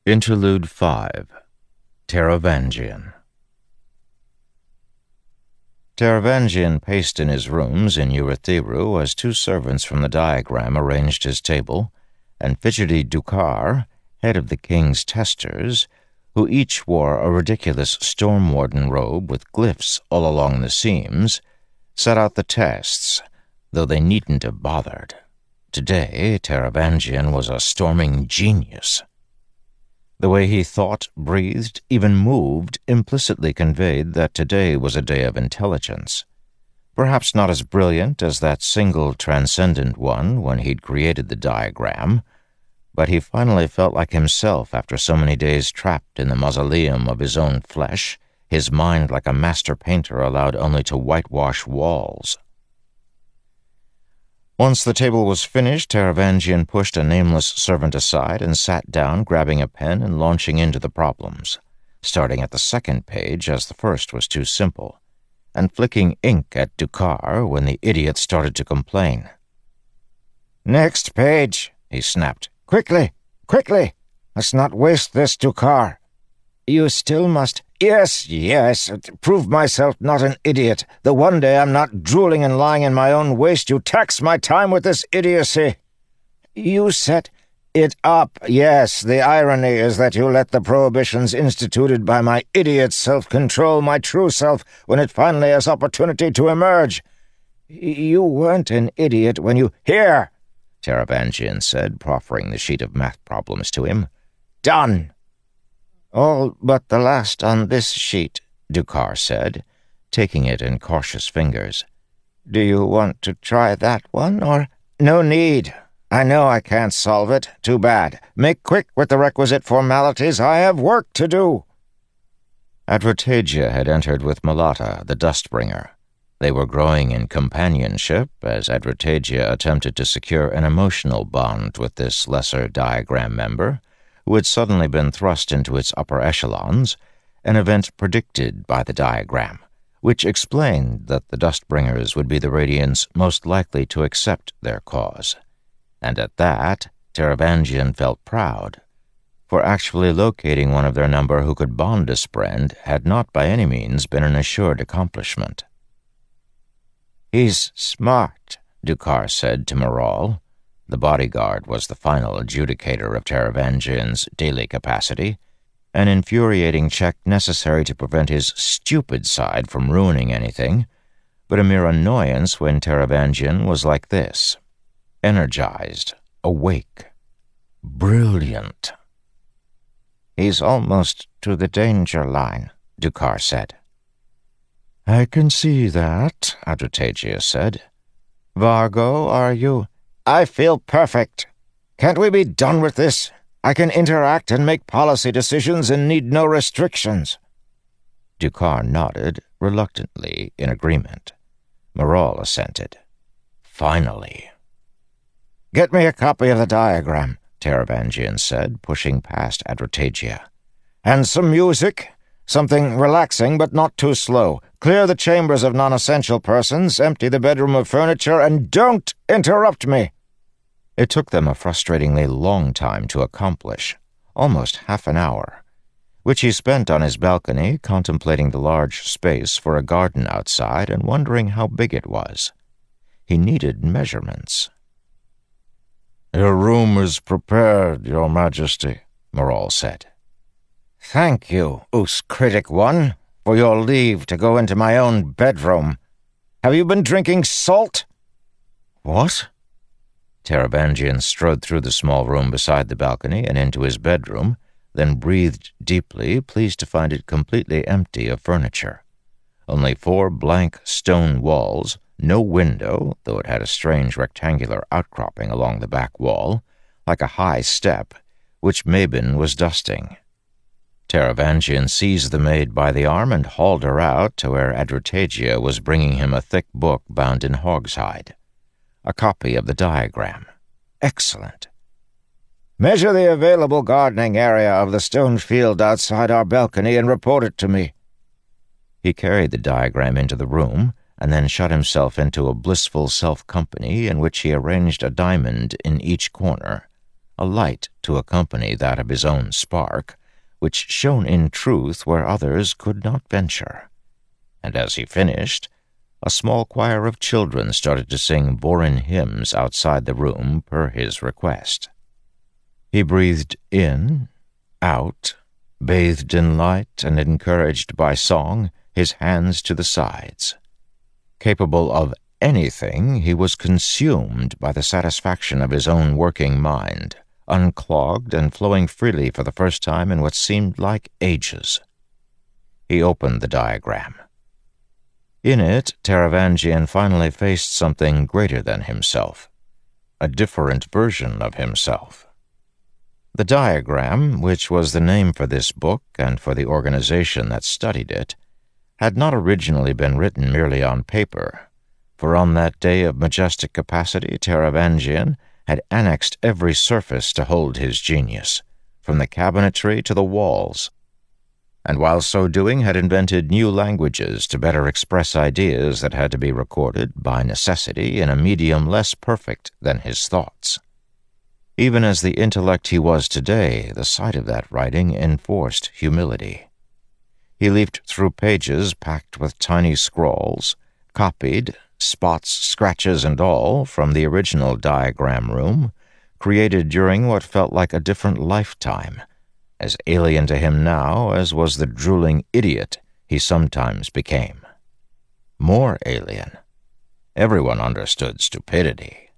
Interlude 5. Taravangian. Taravangian paced in his rooms in Urithiru as two servants from the diagram arranged his table, and fidgety Dukar, head of the king's testers, who each wore a ridiculous storm warden robe with glyphs all along the seams, set out the tests, though they needn't have bothered. Today, Taravangian was a storming genius. The way he thought, breathed, even moved, implicitly conveyed that today was a day of intelligence. Perhaps not as brilliant as that single transcendent one when he'd created the diagram, but he finally felt like himself after so many days trapped in the mausoleum of his own flesh, his mind like a master painter allowed only to whitewash walls. Once the table was finished, Taravangian pushed a nameless servant aside and sat down, grabbing a pen and launching into the problems, starting at the second page as the first was too simple, and flicking ink at Dukar when the idiot started to complain. "Next page," he snapped. "Quickly, quickly! Let's not waste this, Dukar. You still must—" Yes, prove myself not an idiot. The one day I'm not drooling and lying in my own waste, you tax my time with this idiocy. You set it up. Yes, the irony is that you let the prohibitions instituted by my idiot self-control my true self when it finally has opportunity to emerge. You weren't an idiot when you— Here, Taravangian said, proffering the sheet of math problems to him. Done. All but the last on this sheet, Dukar said, taking it in cautious fingers. Do you want to try that one, or— No need. I know I can't solve it. Too bad. Make quick with the requisite formalities. I have work to do. Adrotagia had entered with Malata, the Dustbringer. They were growing in companionship as Adrotagia attempted to secure an emotional bond with this lesser diagram member, who had suddenly been thrust into its upper echelons, an event predicted by the diagram, which explained that the Dustbringers would be the Radiants most likely to accept their cause. And at that, Taravangian felt proud, for actually locating one of their number who could bond a friend had not by any means been an assured accomplishment. He's smart, Dukar said to Maral. The bodyguard was the final adjudicator of Taravangian's daily capacity, an infuriating check necessary to prevent his stupid side from ruining anything, but a mere annoyance when Taravangian was like this: energized, awake, brilliant. He's almost to the danger line, Dukar said. I can see that, Adrotagia said. Vargo, are you— I feel perfect. Can't we be done with this? I can interact and make policy decisions and need no restrictions. Dukar nodded, reluctantly, in agreement. Maral assented. Finally. Get me a copy of the diagram, Taravangian said, pushing past Adrotagia. And some music. Something relaxing but not too slow. Clear the chambers of non-essential persons, empty the bedroom of furniture, and don't interrupt me. It took them a frustratingly long time to accomplish, almost half an hour, which he spent on his balcony contemplating the large space for a garden outside and wondering how big it was. He needed measurements. Your room is prepared, Your Majesty, Maral said. Thank you, Critic One, for your leave to go into my own bedroom. Have you been drinking salt? What? Taravangian strode through the small room beside the balcony and into his bedroom, then breathed deeply, pleased to find it completely empty of furniture. Only 4 blank stone walls, no window, though it had a strange rectangular outcropping along the back wall, like a high step, which Mabin was dusting. Taravangian seized the maid by the arm and hauled her out to where Adrotagia was bringing him a thick book bound in hog's-hide. A copy of the diagram. Excellent. Measure the available gardening area of the stone field outside our balcony and report it to me. He carried the diagram into the room and then shut himself into a blissful self-company in which he arranged a diamond in each corner, a light to accompany that of his own spark, which shone in truth where others could not venture. And as he finished, a small choir of children started to sing Vorin hymns outside the room per his request. He breathed in, out, bathed in light and encouraged by song, his hands to the sides. Capable of anything, he was consumed by the satisfaction of his own working mind, unclogged and flowing freely for the first time in what seemed like ages. He opened the diagram. In it, Taravangian finally faced something greater than himself, a different version of himself. The diagram, which was the name for this book and for the organization that studied it, had not originally been written merely on paper, for on that day of majestic capacity Taravangian had annexed every surface to hold his genius, from the cabinetry to the walls, and while so doing had invented new languages to better express ideas that had to be recorded by necessity in a medium less perfect than his thoughts. Even as the intellect he was today, the sight of that writing enforced humility. He leafed through pages packed with tiny scrawls, copied, spots, scratches, and all, from the original diagram room, created during what felt like a different lifetime, as alien to him now as was the drooling idiot he sometimes became. More alien. Everyone understood stupidity.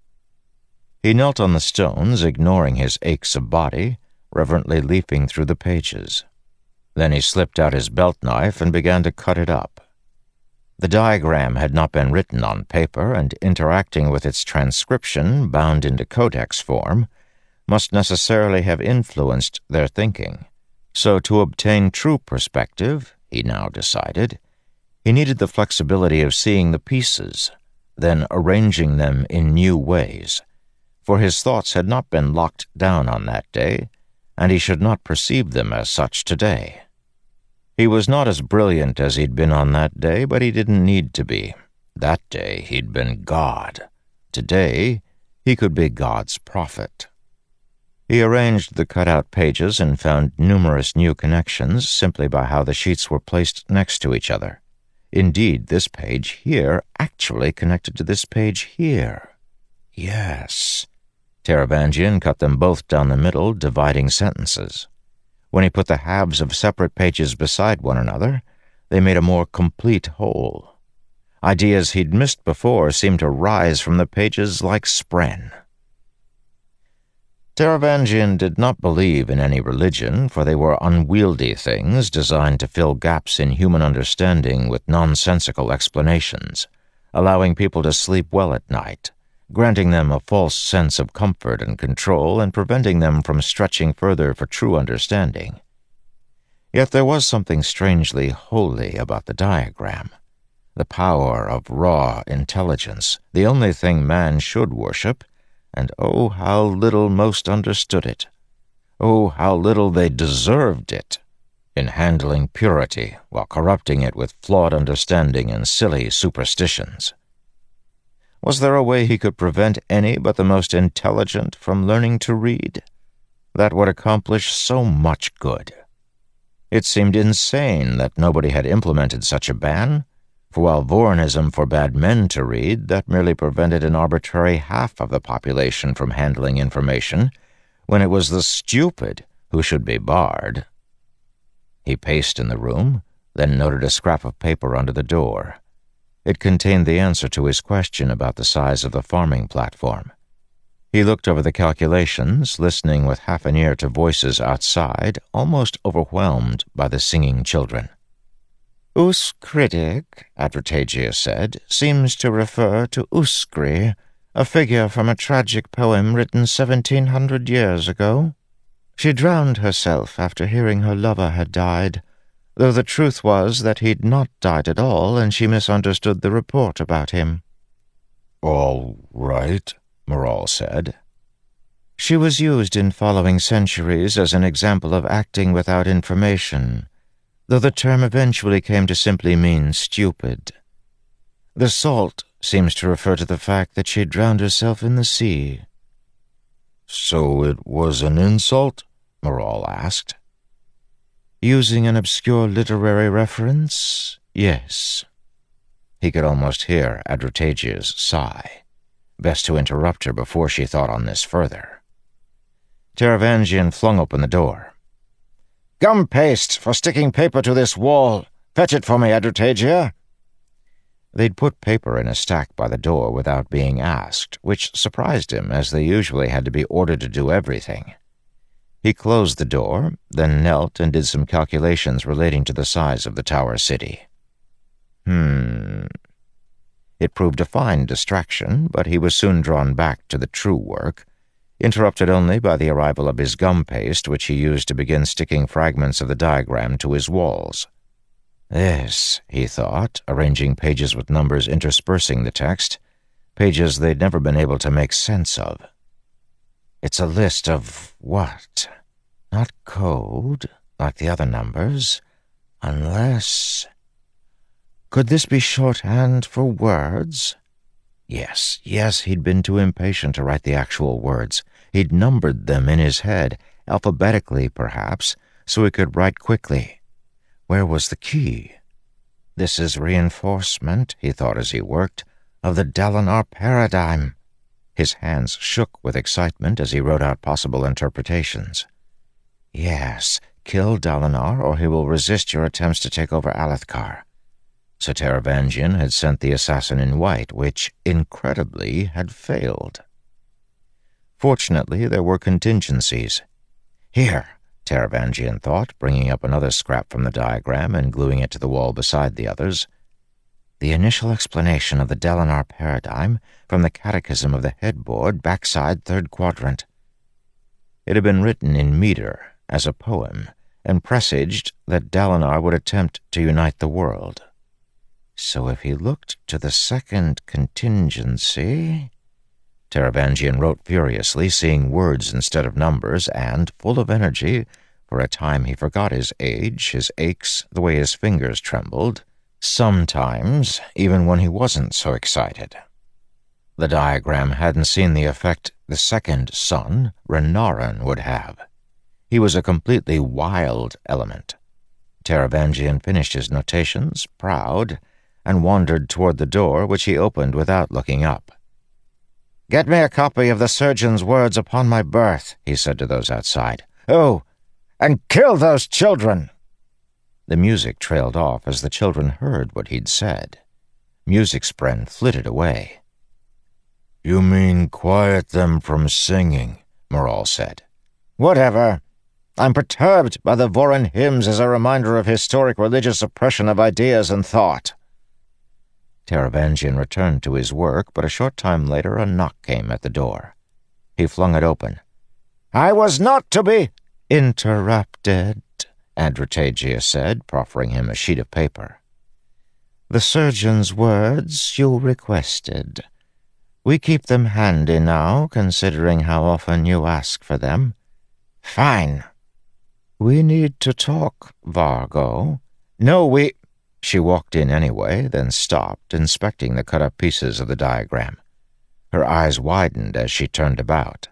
He knelt on the stones, ignoring his aches of body, reverently leafing through the pages. Then he slipped out his belt knife and began to cut it up. The diagram had not been written on paper, and interacting with its transcription, bound into codex form, must necessarily have influenced their thinking. So to obtain true perspective, he now decided, he needed the flexibility of seeing the pieces, then arranging them in new ways, for his thoughts had not been locked down on that day, and he should not perceive them as such today. He was not as brilliant as he'd been on that day, but he didn't need to be. That day he'd been God. Today he could be God's prophet. He arranged the cut-out pages and found numerous new connections simply by how the sheets were placed next to each other. Indeed, this page here actually connected to this page here. Yes. Taravangian cut them both down the middle, dividing sentences. When he put the halves of separate pages beside one another, they made a more complete whole. Ideas he'd missed before seemed to rise from the pages like spren. Taravangian did not believe in any religion, for they were unwieldy things designed to fill gaps in human understanding with nonsensical explanations, allowing people to sleep well at night, granting them a false sense of comfort and control, and preventing them from stretching further for true understanding. Yet there was something strangely holy about the diagram, the power of raw intelligence, the only thing man should worship, and oh, how little most understood it. Oh, how little they deserved it, in handling purity while corrupting it with flawed understanding and silly superstitions. Was there a way he could prevent any but the most intelligent from learning to read? That would accomplish so much good. It seemed insane that nobody had implemented such a ban, for while Vorinism forbade men to read, that merely prevented an arbitrary half of the population from handling information, when it was the stupid who should be barred. He paced in the room, then noted a scrap of paper under the door. It contained the answer to his question about the size of the farming platform. He looked over the calculations, listening with half an ear to voices outside, almost overwhelmed by the singing children. Us critic, Adrotagia said, seems to refer to Uskri, a figure from a tragic poem written 1700 years ago. She drowned herself after hearing her lover had died, though the truth was that he'd not died at all, and she misunderstood the report about him. All right, Morral said. She was used in following centuries as an example of acting without information, though the term eventually came to simply mean stupid. The salt seems to refer to the fact that she drowned herself in the sea. So it was an insult? Morral asked. Using an obscure literary reference, yes. He could almost hear Adrotagia's sigh. Best to interrupt her before she thought on this further. Taravangian flung open the door. Gum paste for sticking paper to this wall. Fetch it for me, Adrotagia. They'd put paper in a stack by the door without being asked, which surprised him, as they usually had to be ordered to do everything. He closed the door, then knelt and did some calculations relating to the size of the Tower City. It proved a fine distraction, but he was soon drawn back to the true work, interrupted only by the arrival of his gum paste, which he used to begin sticking fragments of the diagram to his walls. This, he thought, arranging pages with numbers interspersing the text, pages they'd never been able to make sense of. It's a list of what? Not code, like the other numbers, unless... Could this be shorthand for words? Yes, he'd been too impatient to write the actual words. He'd numbered them in his head, alphabetically perhaps, so he could write quickly. Where was the key? This is reinforcement, he thought as he worked, of the Dalinar paradigm. His hands shook with excitement as he wrote out possible interpretations. Yes, kill Dalinar or he will resist your attempts to take over Alethkar. So Taravangian had sent the assassin in white, which, incredibly, had failed. Fortunately, there were contingencies. Here, Taravangian thought, bringing up another scrap from the diagram and gluing it to the wall beside the others. The initial explanation of the Dalinar paradigm from the Catechism of the Headboard, backside third quadrant. It had been written in meter, as a poem, and presaged that Dalinar would attempt to unite the world. So if he looked to the second contingency... Taravangian wrote furiously, seeing words instead of numbers, and, full of energy, for a time he forgot his age, his aches, the way his fingers trembled, sometimes, even when he wasn't so excited. The diagram hadn't seen the effect the second son, Renarin, would have. He was a completely wild element. Taravangian finished his notations, proud, and wandered toward the door, which he opened without looking up. "Get me a copy of the surgeon's words upon my birth," he said to those outside. "Oh, and kill those children!" The music trailed off as the children heard what he'd said. Music-spren flitted away. "You mean quiet them from singing," Morral said. "Whatever. I'm perturbed by the Vorin hymns as a reminder of historic religious oppression of ideas and thought." Taravangian returned to his work, but a short time later a knock came at the door. He flung it open. "I was not to be—" "Interrupted," Adrotagia said, proffering him a sheet of paper. "The surgeon's words you requested. We keep them handy now, considering how often you ask for them." "Fine." "We need to talk, Vargo." "No, we—" She walked in anyway, then stopped, inspecting the cut-up pieces of the diagram. Her eyes widened as she turned about.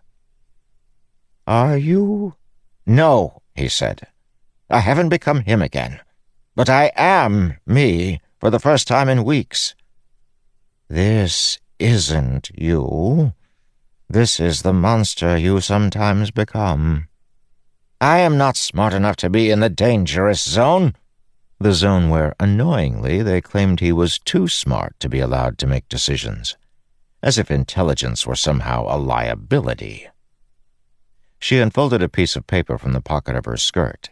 "Are you—" "No," he said. "I haven't become him again. But I am me for the first time in weeks." "This isn't you. This is the monster you sometimes become." "I am not smart enough to be in the dangerous zone." The zone where, annoyingly, they claimed he was too smart to be allowed to make decisions, as if intelligence were somehow a liability. She unfolded a piece of paper from the pocket of her skirt.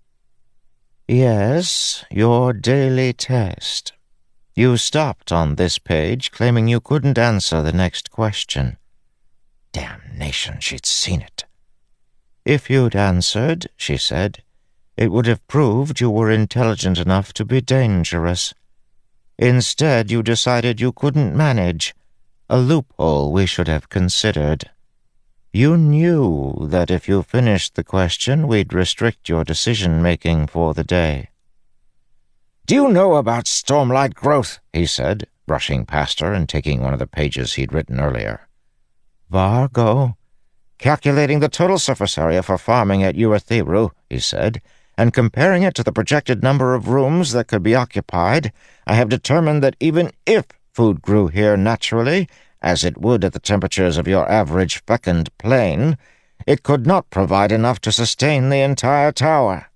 "Yes, your daily test. You stopped on this page, claiming you couldn't answer the next question." Damnation, she'd seen it. "If you'd answered," she said, "it would have proved you were intelligent enough to be dangerous. Instead, you decided you couldn't manage, a loophole we should have considered. You knew that if you finished the question, we'd restrict your decision-making for the day." "Do you know about Stormlight Growth?" he said, brushing past her and taking one of the pages he'd written earlier. "Vargo, Calculating the total surface area for farming at Urithiru, he said, and comparing it to the projected number of rooms that could be occupied, I have determined that even if food grew here naturally, as it would at the temperatures of your average fecund plain, it could not provide enough to sustain the entire tower.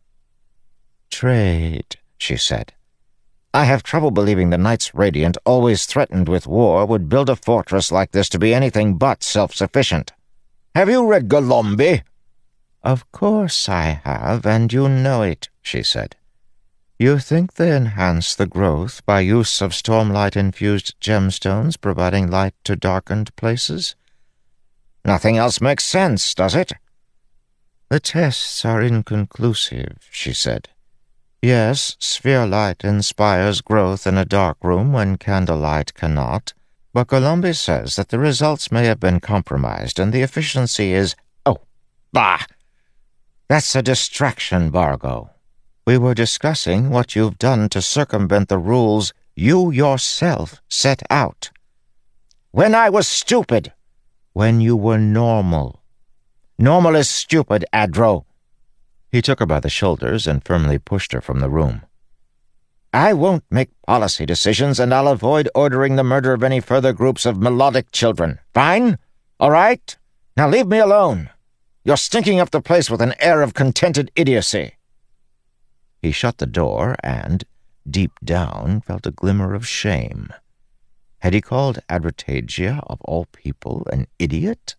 Trade, she said. I have trouble believing the Knights Radiant, always threatened with war, would build a fortress like this to be anything but self-sufficient. Have you read Golombi? Of course I have, and you know it, she said. You think they enhance the growth by use of stormlight-infused gemstones providing light to darkened places? Nothing else makes sense, does it? The tests are inconclusive, she said. Yes, sphere light inspires growth in a dark room when candlelight cannot, but Golombi says that the results may have been compromised and the efficiency is— Oh, bah! That's a distraction, Vargo. We were discussing what you've done to circumvent the rules you yourself set out. When I was stupid. When you were normal. Normal is stupid, Adro. He took her by the shoulders and firmly pushed her from the room. I won't make policy decisions, and I'll avoid ordering the murder of any further groups of melodic children. Fine? All right? Now leave me alone. You're stinking up the place with an air of contented idiocy. He shut the door and, deep down, felt a glimmer of shame. Had he called Adrotagia, of all people, an idiot?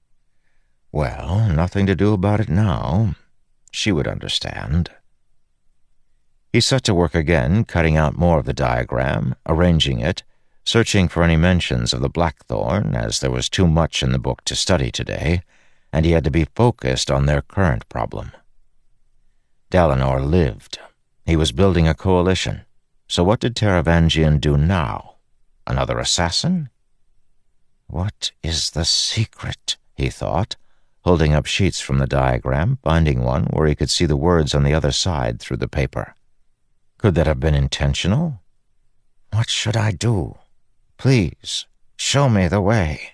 Well, nothing to do about it now. She would understand. He set to work again, cutting out more of the diagram, arranging it, searching for any mentions of the blackthorn, as there was too much in the book to study today, and he had to be focused on their current problem. Dalinar lived. He was building a coalition. So what did Taravangian do now? Another assassin? What is the secret? He thought, holding up sheets from the diagram, finding one where he could see the words on the other side through the paper. Could that have been intentional? What should I do? Please, show me the way.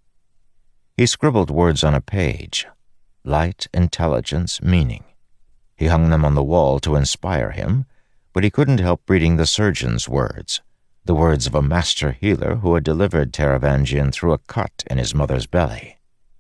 He scribbled words on a page. Light, intelligence, meaning. He hung them on the wall to inspire him, but he couldn't help reading the surgeon's words, the words of a master healer who had delivered Taravangian through a cut in his mother's belly.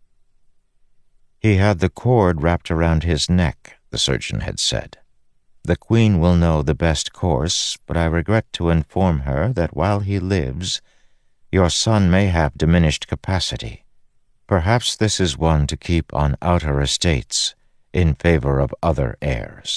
He had the cord wrapped around his neck, the surgeon had said. The queen will know the best course, but I regret to inform her that while he lives, your son may have diminished capacity. Perhaps this is one to keep on outer estates, in favor of other heirs.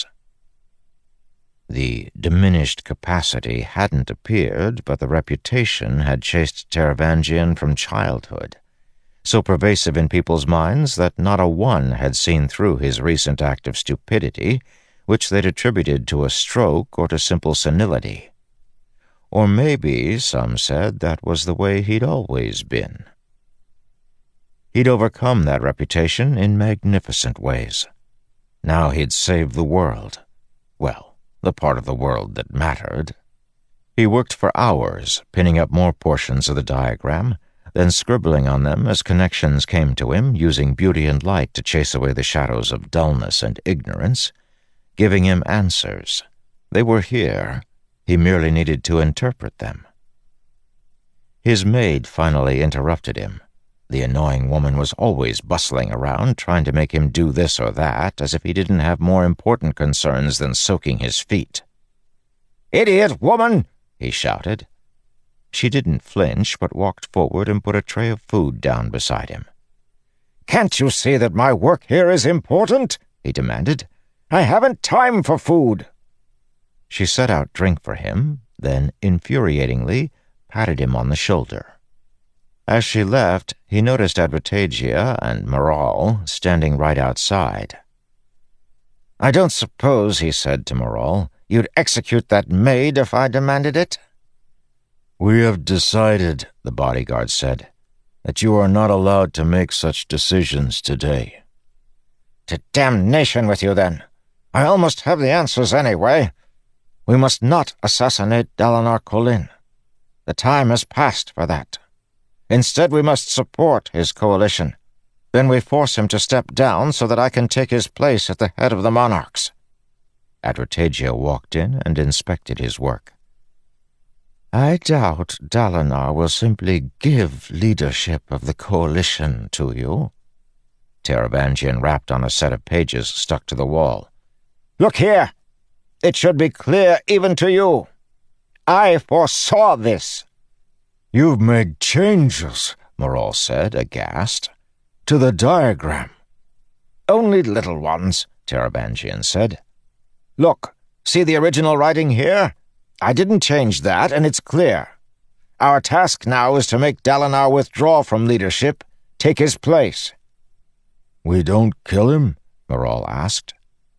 The diminished capacity hadn't appeared, but the reputation had chased Taravangian from childhood, so pervasive in people's minds that not a one had seen through his recent act of stupidity, which they'd attributed to a stroke or to simple senility. Or maybe, some said, that was the way he'd always been. He'd overcome that reputation in magnificent ways. Now he'd saved the world. Well, the part of the world that mattered. He worked for hours, pinning up more portions of the diagram, then scribbling on them as connections came to him, using beauty and light to chase away the shadows of dullness and ignorance, giving him answers. They were here. He merely needed to interpret them. His maid finally interrupted him. The annoying woman was always bustling around, trying to make him do this or that, as if he didn't have more important concerns than soaking his feet. "Idiot woman!" he shouted. She didn't flinch, but walked forward and put a tray of food down beside him. "Can't you see that my work here is important?" he demanded. "I haven't time for food." She set out drink for him, then, infuriatingly, patted him on the shoulder. As she left, he noticed Adrotagia and Maral standing right outside. "I don't suppose," he said to Maral, "you'd execute that maid if I demanded it?" "We have decided," the bodyguard said, "that you are not allowed to make such decisions today." "To damnation with you, then. I almost have the answers anyway. We must not assassinate Dalinar Kholin. The time has passed for that. Instead, we must support his coalition. Then we force him to step down so that I can take his place at the head of the monarchs." Adrotagia walked in and inspected his work. "I doubt Dalinar will simply give leadership of the coalition to you." Taravangian rapped on a set of pages stuck to the wall. "Look here! It should be clear even to you. I foresaw this." "You've made changes," Morol said, aghast. "To the diagram." "Only little ones," Taravangian said. "Look, see the original writing here? I didn't change that, and it's clear. Our task now is to make Dalinar withdraw from leadership, take his place." "We don't kill him?" Morol asked.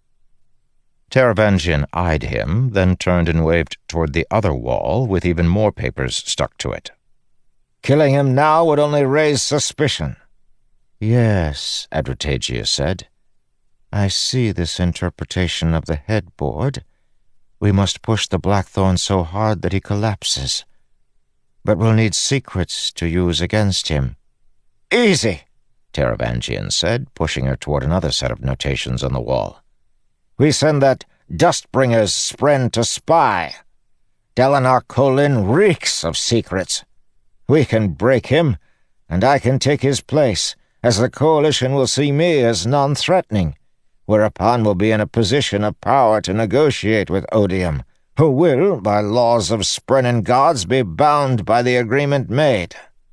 Taravangian eyed him, then turned and waved toward the other wall with even more papers stuck to it. "Killing him now would only raise suspicion." "Yes," Adrotagia said. "I see this interpretation of the headboard. We must push the Blackthorn so hard that he collapses. But we'll need secrets to use against him." "Easy," Taravangian said, pushing her toward another set of notations on the wall. "We send that Dustbringer's spren to spy. Dalinar Kholin reeks of secrets. We can break him, and I can take his place, as the coalition will see me as non-threatening, whereupon we'll be in a position of power to negotiate with Odium, who will, by laws of Sprennan gods, be bound by the agreement made."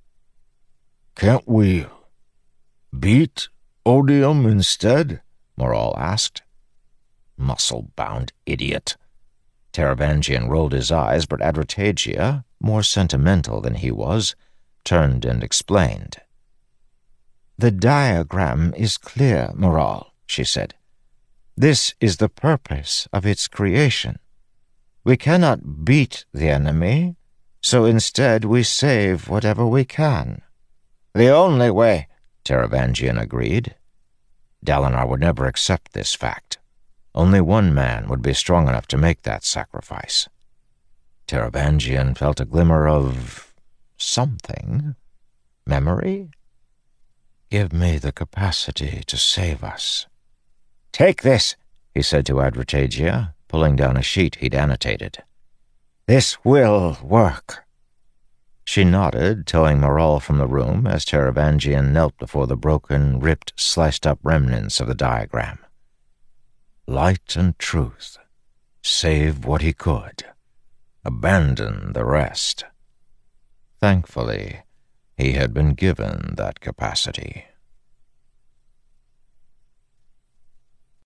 "Can't we beat Odium instead?" Morol asked. Muscle-bound idiot. Taravangian rolled his eyes, but Adrotagia, more sentimental than he was, turned and explained. "The diagram is clear, Morol," she said. "This is the purpose of its creation. We cannot beat the enemy, so instead we save whatever we can." "The only way," Taravangian agreed. Dalinar would never accept this fact. Only one man would be strong enough to make that sacrifice. Taravangian felt a glimmer of something. Memory? "Give me the capacity to save us." "Take this," he said to Adrotagia, pulling down a sheet he'd annotated. "This will work." She nodded, towing Morol from the room as Taravangian knelt before the broken, ripped, sliced-up remnants of the diagram. Light and truth. Save what he could. Abandon the rest. Thankfully, he had been given that capacity.